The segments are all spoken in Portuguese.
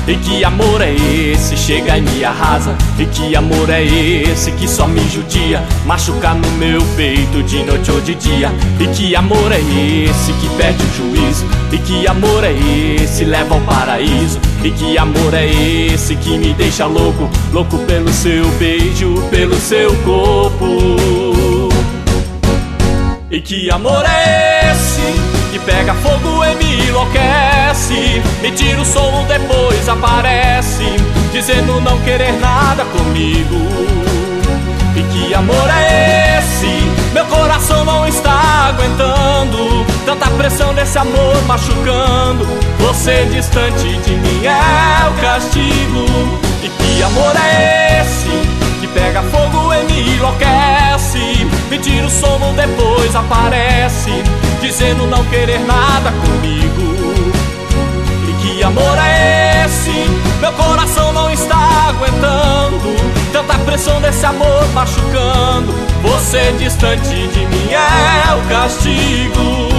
E que amor é esse? Chega e me arrasa. E que amor é esse que só me judia, machuca no meu peito de noite ou de dia? E que amor é esse que perde o juízo? E que amor é esse leva ao paraíso? E que amor é esse que me deixa louco, louco pelo seu beijo, pelo seu corpo? E que amor é esse que pega fogo e me enlouquece, me tira o sono, depois aparece, dizendo não querer nada comigo? E que amor é esse? Meu coração não está aguentando tanta pressão desse amor machucando. Você distante de mim é o castigo. E que amor é esse que pega fogo e me enlouquece, me tira o sono, depois aparece, dizendo não querer nada comigo? E que amor é esse? Meu coração não está aguentando tanta pressão desse amor machucando. Você distante de mim é o castigo.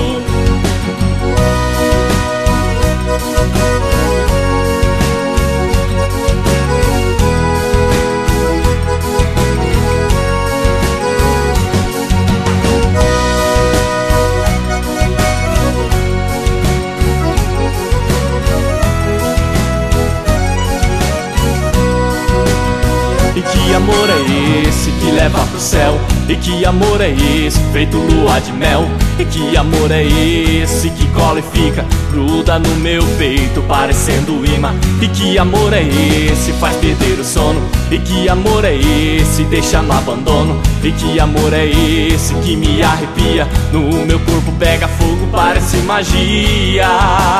E que amor é esse que leva pro céu? E que amor é esse feito lua de mel? E que amor é esse que cola e fica, gruda no meu peito parecendo imã? E que amor é esse faz perder o sono? E que amor é esse deixa no abandono? E que amor é esse que me arrepia, no meu corpo pega fogo, parece magia?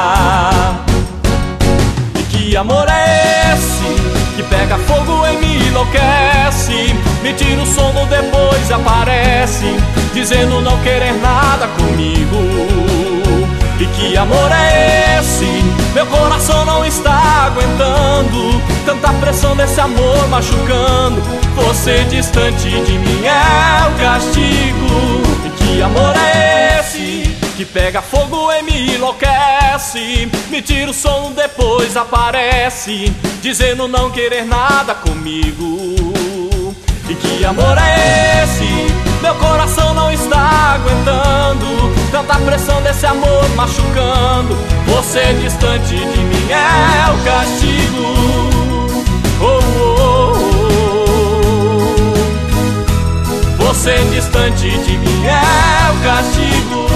E que amor é esse que pega fogo e me enlouquece, me tira o sono, depois aparece, dizendo não querer nada comigo? E que amor é esse? Meu coração não está aguentando tanta pressão desse amor machucando. Você distante de mim é o castigo. E que amor é esse que pega fogo e me enlouquece, me tira o sono, depois aparece, dizendo não querer nada comigo? E que amor é esse? Meu coração não está aguentando tanta pressão desse amor machucando. Você distante de mim é o castigo. Oh, oh, oh, oh. Você distante de mim é o castigo.